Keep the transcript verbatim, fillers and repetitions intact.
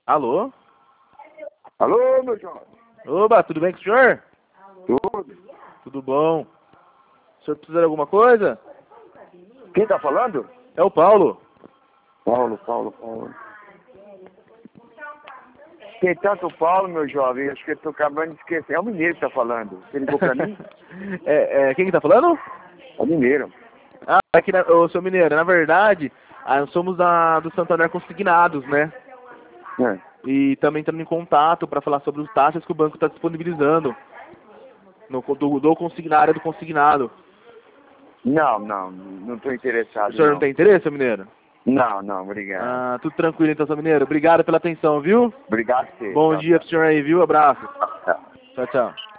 Alô? Alô, meu jovem. Oba, tudo bem com o senhor? Tudo. Tudo bom. O senhor precisa de alguma coisa? Quem tá falando? É o Paulo. Paulo, Paulo, Paulo. Tem tanto Paulo, meu jovem, acho que eu tô acabando de esquecer. É o mineiro que tá falando. Você ligou pra mim? é, é, quem que tá falando? É o mineiro. Ah, aqui na, ô, seu Mineiro, na verdade, ah, nós somos da, do Santander Consignados, né? É. E também estamos em contato para falar sobre os taxas que o banco está disponibilizando no, do, do consignário do consignado. Não, não, não tô O interessado, senhor não não. tem interesse, seu Mineiro? Não, não, obrigado. Ah, tudo tranquilo então, seu Mineiro. Obrigado pela atenção, viu? Obrigado, você. Bom Tchau, dia tchau. pro senhor aí, viu? Abraço. Tchau. Tchau, tchau.